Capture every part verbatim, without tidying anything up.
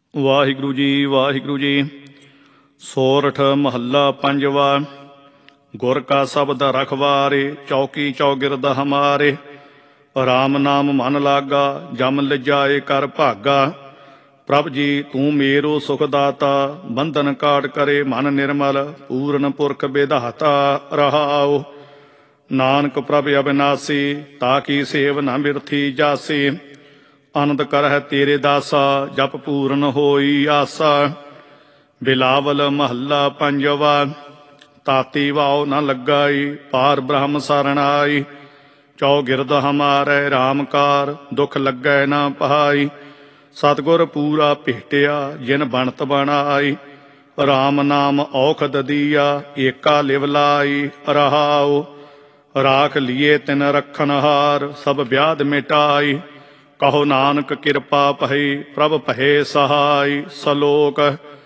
ਵਾਹਿਗੁਰੂ ਜੀ ਵਾਹਿਗੁਰੂ ਜੀ। ਸੋਰਠ ਮਹੱਲਾ ਪੰਜਵਾ। ਗੁਰ ਕਾ ਸ਼ਬਦ ਰਖਵਾਰੇ, ਚੌਕੀ ਚੌਗਿਰਦ ਹਮਾਰੇ। ਰਾਮ ਨਾਮ ਮਨ ਲਾਗਾ, ਜਮ ਲਿਜਾਏ ਕਰ ਭਾਗਾ। ਪ੍ਰਭ ਜੀ ਤੂੰ ਮੇਰੋ ਸੁਖ ਦਾਤਾ, ਬੰਧਨ ਕਾਟ ਕਰੇ ਮਨ ਨਿਰਮਲ। ਪੂਰਨ ਪੁਰਖ ਵਿਧਾਤਾ ਰਹਾਉ। ਨਾਨਕ ਪ੍ਰਭ ਅਬਿਨਾਸੀ, ਤਾਕੀ ਸੇਵ ਨ ਬਿਰਥੀ ਜਾਸੀ। ਆਨੰਦ ਕਰਹਿ ਤੇਰੇ ਦਾਸਾ, ਜਪ ਪੂਰਨ ਹੋਈ ਆਸਾ। ਬਿਲਾਵਲ ਮਹੱਲਾ ਪੰਜਵਾ। ਤਾਤੀ ਵਾਉ ਨ ਲੱਗਾਈ, ਪਾਰ ਬ੍ਰਹਮ ਸਰਣ ਆਈ। ਚੌਗਿਰਦ ਹਮਾਰੇ ਰਾਮਕਾਰ, ਦੁਖ ਲੱਗੈ ਨਾ ਪਹਾਈ। ਸਤਿਗੁਰ ਪੂਰਾ ਭੇਟਿਆ, ਜਿਨ ਬਣਤ ਬਣਾਈ। ਰਾਮ ਨਾਮ ਔਖਦ ਦੀਆ, ਏਕਾ ਲਿਵ ਲਾਈ ਰਹਾਉ। ਰਾਖ ਲੀਏ ਤਿਨ ਰਖਨ ਹਾਰ, ਸਭ ਵਿਆਧ ਮਿਟਾਈ। ਕਹੋ ਨਾਨਕ ਕਿਰਪਾ ਭਈ, ਪ੍ਰਭ ਭਏ ਸਹਾਈ। ਸਲੋਕ।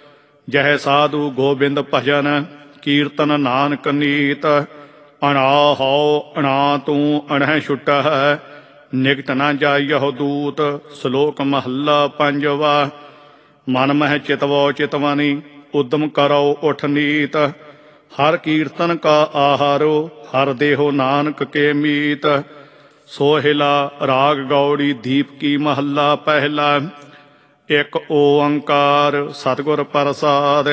ਜਹ ਸਾਧੂ ਗੋਬਿੰਦ ਭਜਨ, ਕੀਰਤਨ ਨਾਨਕ ਨੀਤ। ਅਣਾ ਹਉ ਅਣਾ ਤੂੰ ਅਣਹਿ ਛੁਟਹਿ, ਨਿਕਟ ਨ ਜਾਈਹੁ ਦੂਤ। ਸਲੋਕ ਮਹੱਲਾ ਪੰਜਵਾ। ਮਨ ਮਹਿ ਚਿਤਵੋ ਚਿਤਵਨੀ, ਉਦਮ ਕਰੋ ਉਠ ਨੀਤ। ਹਰ ਕੀਰਤਨ ਕਾ ਆਹਾਰੋ, ਹਰ ਦੇਹੋ ਨਾਨਕ ਕੇ ਮੀਤ। ਸੋਹਿਲਾ ਰਾਗ ਗੌੜੀ ਦੀਪਕੀ ਮਹੱਲਾ ਪਹਿਲਾ। ਇੱਕ ਓੰਕਾਰ ਸਤਿਗੁਰ ਪ੍ਰਸਾਦ।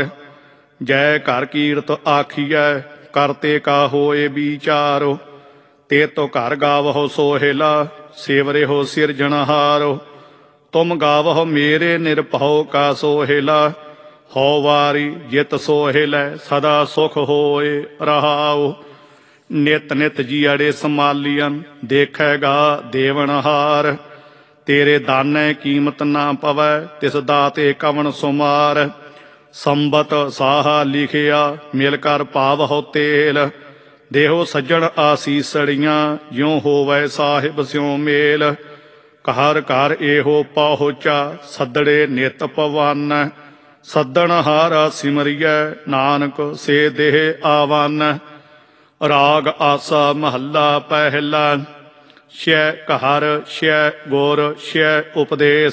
ਜੈ ਘਰ ਕੀਰਤ ਆਖੀਐ, ਕਰਤੇ ਕਾ ਹੋਏ ਵਿਚਾਰੋ। ਤੇ ਤੋ ਘਰ ਗਾਵਹੁ ਸੋਹਿਲਾ, ਸੇਵਰਿਹੁ ਸਿਰਜਣਹਾਰੋ। ਤੁਮ ਗਾਵਹੁ ਮੇਰੇ ਨਿਰਭਉ ਕਾ ਸੋਹਿਲਾ। ਹਉ ਵਾਰੀ ਜਿਤ ਸੋਹਿਲੈ, ਸਦਾ ਸੁਖ ਹੋਏ ਰਹਾਉ। ਨਿਤ ਨਿਤ ਜੀਅੜੇ ਸੰਮਾਲੀਅਨ, ਦੇਖੈਗਾ ਦੇਵਨਹਾਰ। ਤੇਰੇ ਦਾਨੈ ਕੀਮਤ ਨਾ ਪਵੈ, ਤਿਸ ਦਾਤੇ ਕਵਣ ਸੁਮਾਰ। ਸੰਬਤ ਸਾਹਾ ਲਿਖਿਆ, ਮਿਲ ਕਰ ਪਾਵਹੁ ਤੇਲ। ਦੇਹੋ ਸੱਜਣ ਆਸੀਸੜੀਆਂ, ਜਿਉ ਹੋਵੈ ਸਾਹਿਬ ਸਿਉ ਮੇਲ। ਘਰ ਘਰ ਇਹੋ ਪਹੁੰਚਾ, ਸੱਦੜੇ ਨਿਤ ਪਵਨ। ਸੱਦਣ ਹਾਰਾ ਸਿਮਰਿਐ, ਨਾਨਕ ਸੇ ਦੇਹ ਆਵਨ। ਰਾਗ ਆਸਾ ਮਹੱਲਾ ਪਹਿਲਾ। ਸ਼ੈ ਘਰ ਸ਼ੈ ਗੁਰ ਸ਼ੈ ਉਪਦੇਸ।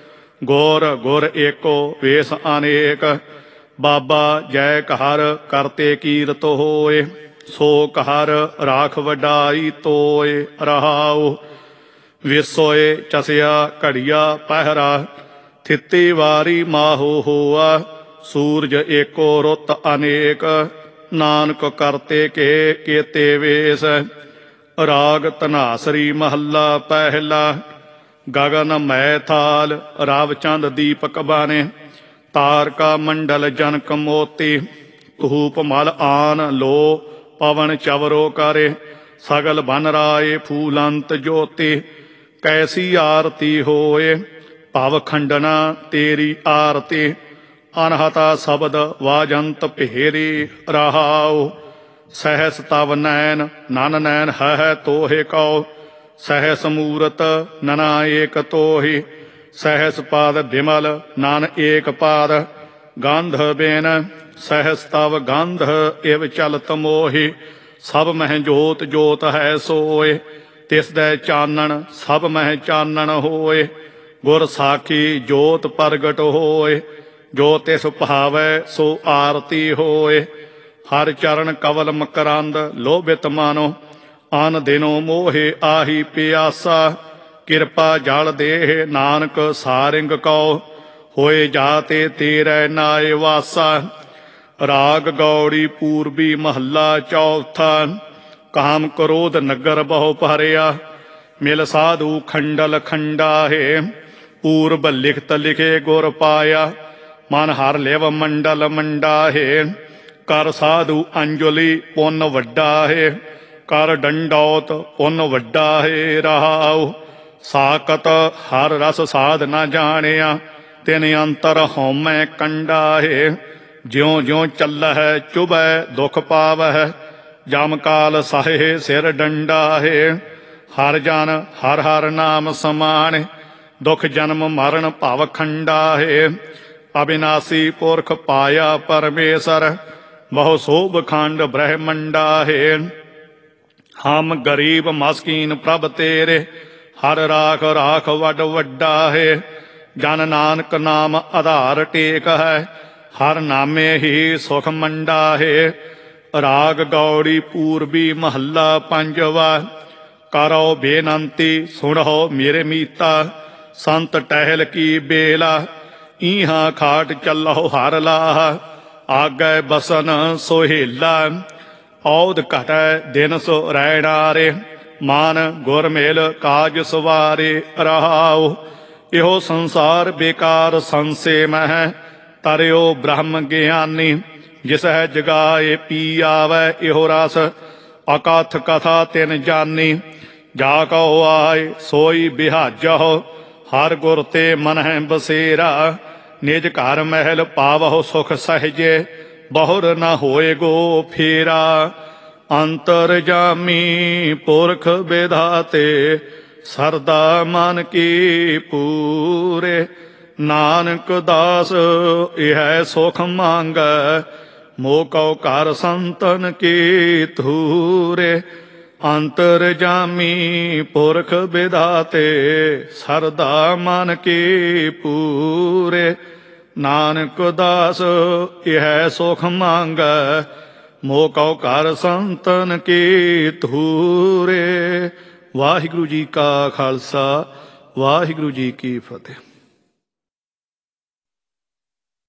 ਗੁਰ ਗੁਰ ਏਕੋ ਵੇਸ ਅਨੇਕ। ਬਾਬਾ ਜੈ ਘਰ ਕਰਤੇ ਕੀਰਤ ਹੋਏ। ਸੋ ਘਰ ਰਾਖ ਵਡਾਈ ਤੋਏ ਰਹਾਉ। ਵਿਸੋਏ ਚਸਿਆ ਘੜੀਆ ਪਹਿਰਾ, ਥਿੱਤੀ ਵਾਰੀ ਮਾਹੋ ਹੋਆ। ਸੂਰਜ ਏਕੋ ਰੁੱਤ ਅਨੇਕ, ਨਾਨਕ ਕਰਤੇ ਕੇ ਕੇਤੇ ਵੇਸ। ਰਾਗ ਧਨਾਸਰੀ ਮਹੱਲਾ ਪਹਿਲਾ। ਗਗਨ ਮੈ ਥਾਲ, ਰਵ ਚੰਦ ਦੀਪਕ ਬਾਣੇ। ਤਾਰਕਾ ਮੰਡਲ ਜਨਕ ਮੋਤੀ। ਧੂਪ ਮਲ ਆਨ ਲੋ, ਪਵਨ ਚਵਰੋ ਕਰੇ। ਸਗਲ ਬਨ ਰਾਏ ਫੂਲੰਤ ਜੋਤੀ। ਕੈਸੀ ਆਰਤੀ ਹੋਏ, ਭਵ ਖੰਡਨਾ ਤੇਰੀ ਆਰਤੀ। ਅਨਹਤਾ ਸ਼ਬਦ ਵਾਜੰਤ ਭੇਰੀ ਰਹਾਉ। ਸਹਿਸ ਤਵ ਨੈਨ ਨਨ ਨੈਨ ਹੈ ਤੋਹਿ ਕਉ। ਸਹਿਸ ਮੂਰਤ ਨਨਾ ਏਕ ਤੋਹਿ। ਸਹਿਸ ਪਾਦ ਬਿਮਲ ਨਨ ਏਕ ਪਾਦ। ਗੰਧ ਬੇਨ ਸਹਿਸ ਤਵ ਗੰਧ, ਇਵ ਚਲਤ ਮੋਹਿ। ਸਭ ਮਹਿ ਜੋਤ ਜੋਤ ਹੈ ਸੋਏ, ਤਿਸ ਦੈ ਚਾਨਣ ਸਭ ਮਹਿ ਚਾਨਣ ਹੋਏ। ਗੁਰ ਸਾਖੀ ਜੋਤ ਪ੍ਰਗਟ ਹੋਏ, ਜੋ ਤਿਸ ਭਾਵੈ ਸੋ ਆਰਤੀ ਹੋਏ। ਹਰ ਚਰਨ ਕਵਲ ਮਕਰੰਦ, ਲੋਭਿਤ ਮਾਨੋ। ਅਨ ਦਿਨੋ ਮੋਹਿ ਆਹੀ ਪਿਆਸਾ। ਕਿਰਪਾ ਜਲ ਦੇਹ ਨਾਨਕ ਸਾਰਿੰਗ ਕਉ। ਹੋਏ ਜਾਤੇ ਤੇਰੇ ਨਾਏ ਵਾਸਾ। ਰਾਗ ਗੌੜੀ ਪੂਰਬੀ ਮਹੱਲਾ ਚੌਥਾ। ਕਾਮ ਕ੍ਰੋਧ ਨਗਰ ਬਹੁ ਭਰਿਆ, ਮਿਲ ਸਾਧੂ ਖੰਡਲ ਖੰਡਾਹੇ। ਪੂਰਬ ਲਿਖਤ ਲਿਖੇ ਗੁਰ ਪਾਇਆ, ਮਨ ਹਰ ਲਿਵ ਮੰਡਲ ਮੰਡਾਹੇ। ਕਰ ਸਾਧੂ ਅੰਜਲੀ ਪੁੰਨ ਵੱਡਾ ਹੈ, ਕਰ ਡੰਡੌਤ ਪੁੰਨ ਵੱਡਾ ਹੈ ਰਹਾਉ। ਸਾਕਤ ਹਰ ਰਸ ਸਾਧ ਨਾ ਜਾਣਿਆ, ਤਿਨ ਅੰਤਰ ਹਉਮੈ ਕੰਡਾ ਹੈ। ਜਿਉ ਜਿਉ ਚੱਲਹਿ ਚੁਭੈ ਦੁਖ ਪਾਵਹਿ, ਜਮ ਕਾਲ ਸਹੇ ਸਿਰ ਡੰਡਾ ਹੈ। ਹਰ ਜਨ ਹਰ ਹਰ ਨਾਮ ਸਮਾਣੇ, ਦੁਖ ਜਨਮ ਮਰਨ ਭਵ ਖੰਡਾ ਹੈ। ਅਬਿਨਾਸੀ ਪੁਰਖ ਪਾਇਆ ਪਰਮੇਸ਼ਰ, ਬਹੁ ਸੋਭ ਖੰਡ ਬ੍ਰਹਮੰਡਾ ਹੈ। ਹਮ ਗਰੀਬ ਮਸਕੀਨ ਪ੍ਰਭ ਤੇਰੇ, ਹਰ ਰਾਖ ਰਾਖ ਵੱਡ ਵੱਡਾ ਹੈ। ਜਨ ਨਾਨਕ ਨਾਮ ਆਧਾਰ ਟੇਕ ਹੈ। ਹਰ ਨਾਮੇ ਹੀ ਸੁਖ ਮੰਡਾ ਹੈ। ਰਾਗ ਗੌੜੀ ਪੂਰਬੀ ਮਹੱਲਾ ਪੰਜਵਾ। ਕਰੋ ਬੇਨੰਤੀ ਸੁਣੋ ਮੇਰੇ ਮੀਤਾ, ਸੰਤ ਟਹਿਲ ਕੀ ਬੇਲਾ, ਈਹਾਂ ਖਾਟ ਚੱਲੋ ਹਰ ਲਾਹ, ਆਗੈ ਬਸਨ ਸੋਹੇਲਾ। ਔਦ ਘਟੈ ਦਿਨ ਸੋ ਰੈਣਾਰੇ, ਮਾਨ ਗੁਰ ਮਿਲ ਕਾਜ ਸਵਾਰੇ ਰਹਾਉ। ਇਹੋ ਸੰਸਾਰ ਬੇਕਾਰ ਸੰਸੇ ਮਹਿ, ਤਰਿਓ ਬ੍ਰਹਮ ਗਿਆਨੀ। ਜਿਸ ਹੈ ਜਗਾਏ ਪੀ ਆਵੈ ਇਹੋ ਰਸ, ਅਕਥ ਕਥਾ ਤਿਨ ਜਾਨੀ। ਜਾ ਕਉ ਆਏ ਸੋਈ ਬਿਹਾਜਹੁ, ਹਰ ਗੁਰ ਤੇ ਮਨ ਹੈ ਬਸੇਰਾ। ਨਿਜ ਘਰ ਮਹਿਲ ਪਾਵਹੁ ਸੁਖ ਸਹਿਜੇ, ਬਹੁਰ ਨ ਹੋਏ ਗੋ ਫੇਰਾ। ਅੰਤਰ ਜਾਮੀ ਪੁਰਖ ਵਿਧਾਤੇ, ਸਰਦਾ ਮਨ ਕੀ ਪੂਰੇ। ਨਾਨਕ ਦਾਸ ਇਹ ਸੁਖ ਮੰਗੈ, ਮੋਹ ਕਉ ਘਰ ਸੰਤਨ ਕੀ ਧੂਰੇ। ਅੰਤਰ ਜਾਮੀ ਪੁਰਖ ਵਿਧਾਤੇ, ਸਰਦਾ ਮਨ ਕੀ ਪੂਰੇ। ਨਾਨਕ ਦਾਸ ਇਹ ਸੁਖ ਮੰਗੈ, ਮੋਹ ਕਉ ਘਰ ਸੰਤਨ ਕੀ ਧੂਰੇ। ਵਾਹਿਗੁਰੂ ਜੀ ਕਾ ਖਾਲਸਾ, ਵਾਹਿਗੁਰੂ ਜੀ ਕੀ ਫਤਿਹ।